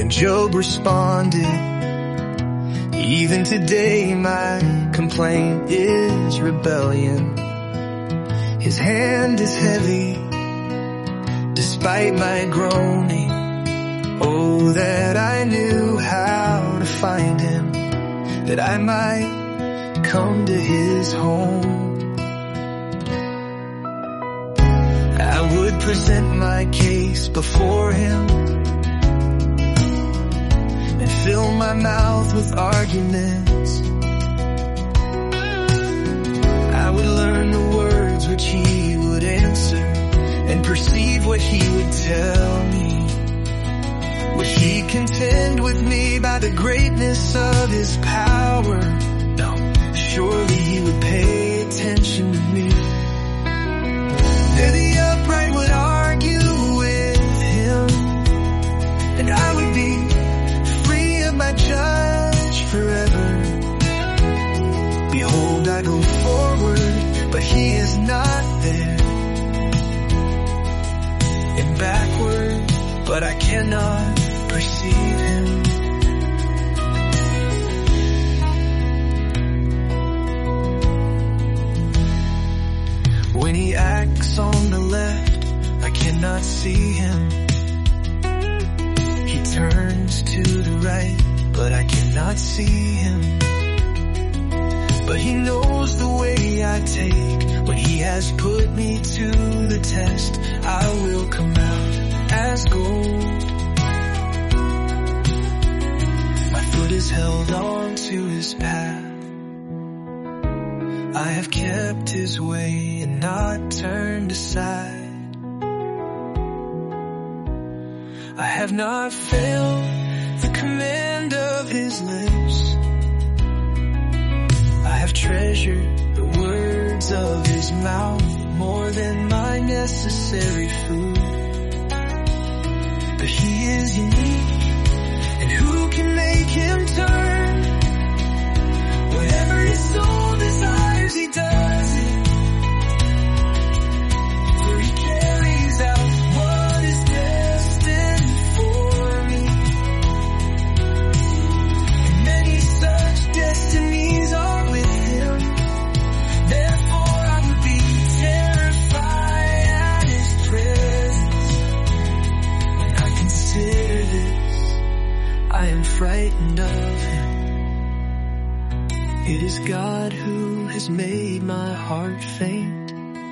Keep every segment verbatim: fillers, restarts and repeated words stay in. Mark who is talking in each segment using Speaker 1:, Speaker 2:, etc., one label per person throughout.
Speaker 1: Then Job responded, even today my complaint is rebellion. His hand is heavy, despite my groaning. Oh, that I knew how to find him, that I might come to his home. I would present my case before him and fill my mouth with arguments. I would learn the words which he would answer and perceive what he would tell me. Would he contend with me by the greatness of his power? No, surely he would pay attention to me. There the upright would argue with him, and I would be free of my judge forever. Behold, I go forward, but he is not there, and backward, but I cannot perceive him. When he acts on the left, I cannot see him. He turns to the right, but I cannot see him. But he knows the way I take. When he has put me to the test, I will come out as gold. My foot is held on to his path. I have kept his way and not turned aside. I have not failed the command of his lips. I have treasured the words of his mouth more than my necessary food. But he is unique, and who can make him turn? Whatever his soul desires, he does it. For he carries out what is destined for me. And many such destinies are with him. Therefore I would be terrified at his presence. When I consider this, I am frightened of him. It is God who has made my heart faint,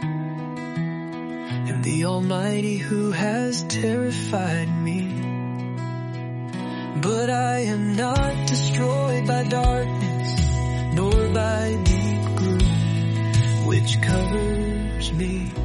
Speaker 1: and the Almighty who has terrified me. But I am not destroyed by darkness, nor by deep gloom which covers me.